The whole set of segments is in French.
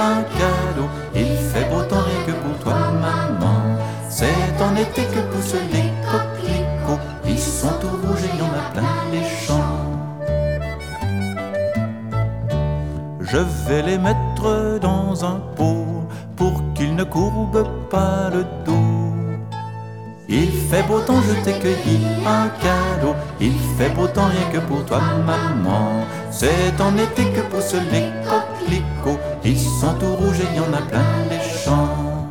un cadeau. Il fait beau temps rien que pour toi, maman. C'est en été que poussent les coquelicots. Ils sont tout rouges et il y en a plein les champs. Je vais les mettre dans un pot pour qu'ils ne courbent pas le dos. Il fait beau temps, je t'ai cueilli un cadeau. Il fait beau temps rien que pour toi, maman. C'est en été que poussent les coquelicots. Ils sont tout rouges et il y en a plein les champs.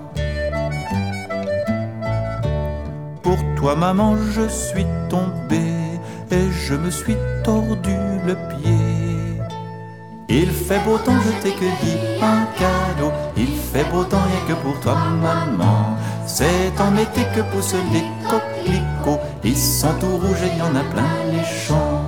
Pour toi, maman, je suis tombé et je me suis tordu le pied. Il fait beau temps, je t'ai cueilli un cadeau. Il fait beau temps rien que pour toi, maman. C'est en été que poussent les coquelicots. Ils sont tout rouges et il y en a plein les champs.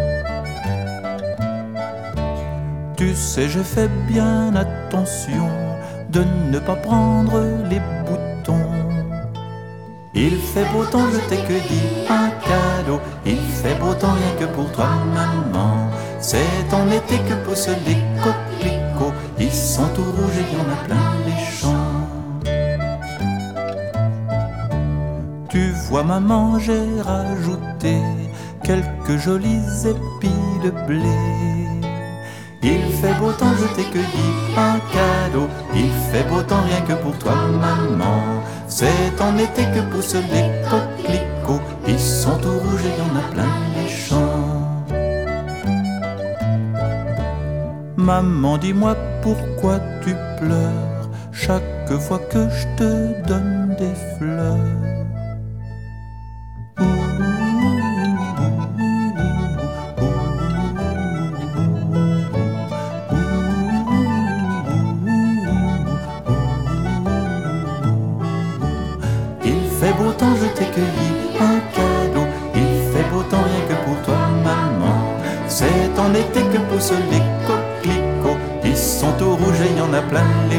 Tu sais, je fais bien attention de ne pas prendre les boutons. Il fait beau temps, je t'ai cueilli un cadeau. Il fait beau temps rien que pour toi, maman. C'est en été que poussent les coquelicots. Ils sont tout rouges et il y en a plein les champs. Tu vois, maman, j'ai rajouté quelques jolis épis de blé. Il fait beau temps, je t'ai cueilli un cadeau. Il fait beau temps rien que pour toi, maman. C'est en été que poussent les coquelicots. Ils sont tout rouges et il y en a plein les champs. Maman, dis-moi pourquoi tu pleures chaque fois que je te donne des fleurs. Il fait beau temps, je t'ai cueilli un cadeau. Il fait beau temps rien que pour toi, maman. C'est en été que poussent les coquelicots. Ils sont tout rouges et il y en a plein les